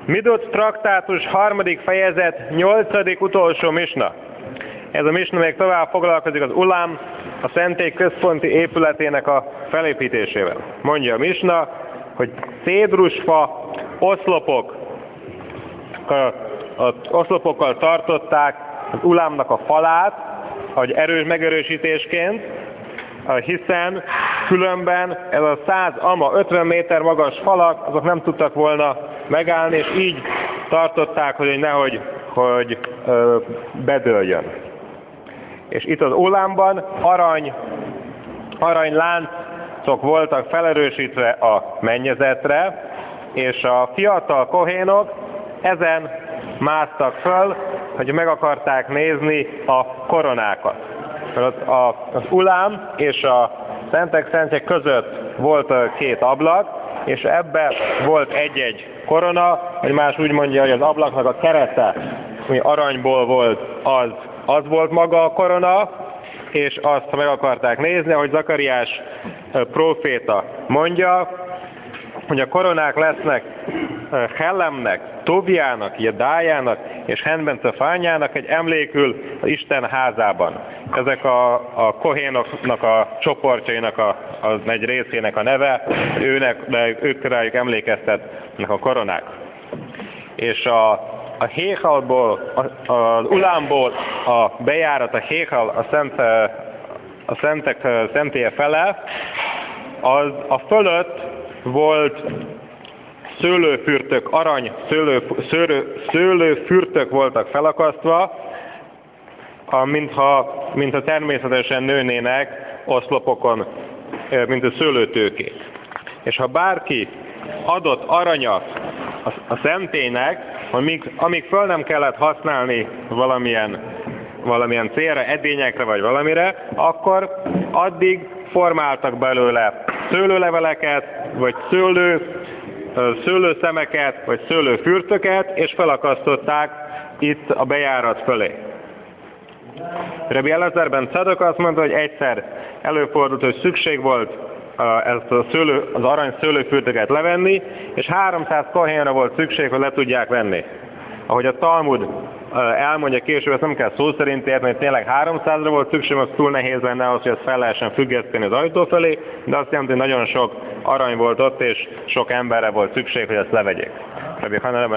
Midot traktátus 3. fejezet 8. utolsó misna. Ez a misna még tovább foglalkozik az Ulám, a szentély központi épületének a felépítésével. Mondja a misna, hogy cédrusfa oszlopokkal tartották az Ulámnak a falát, hogy megerősítésként, hiszen különben ez a 100 ama 50 méter magas falak, azok nem tudtak volna megállni, és így tartották, hogy nehogy bedőljön. És itt az Ulámban aranyláncok voltak felerősítve a mennyezetre, és a fiatal kohénok ezen másztak föl, hogy meg akarták nézni a koronákat. Az Ulám és a szentek szentje között volt 2 ablak, és ebben volt egy-egy korona, vagy más úgy mondja, hogy az ablaknak a kerete, ami aranyból volt, az volt maga a korona, és azt meg akarták nézni, ahogy Zakariás próféta mondja, hogy a koronák lesznek Hellemnek, Tobiának, Jedájának és Henbence-fányának egy emlékül az Isten házában. Ezek a kohénoknak a csoportjainak az egy részének a neve, ők rájuk emlékeztetnek a koronák. És a Héchalból, az Ulámból a bejárat, a Héchal, a szentek szentélye fele, az a fölött volt szőlőfürtök, arany szőlőfürtök voltak felakasztva, mintha természetesen nőnének oszlopokon, mint a szőlőtőkék. És ha bárki adott aranyat a szentélynek, amíg föl nem kellett használni valamilyen célra, edényekre vagy valamire, akkor addig formáltak belőle szőlőleveleket, vagy szőlőszemeket, vagy szőlőfürtöket, és felakasztották itt a bejárat fölé. Rabbi Elazar ben Tzadok azt mondta, hogy egyszer előfordult, hogy szükség volt ezt az arany szőlőfürtöket levenni, és 300 kohénra volt szükség, hogy le tudják venni. Ahogy a Talmud elmondja később, ezt nem kell szó szerint érteni, hogy tényleg 300-ra volt szükség, az túl nehéz lenne ahhoz, hogy ezt fel lehessen függeszteni az ajtó felé, de azt jelenti, hogy nagyon sok arany volt ott, és sok emberre volt szükség, hogy ezt levegyék.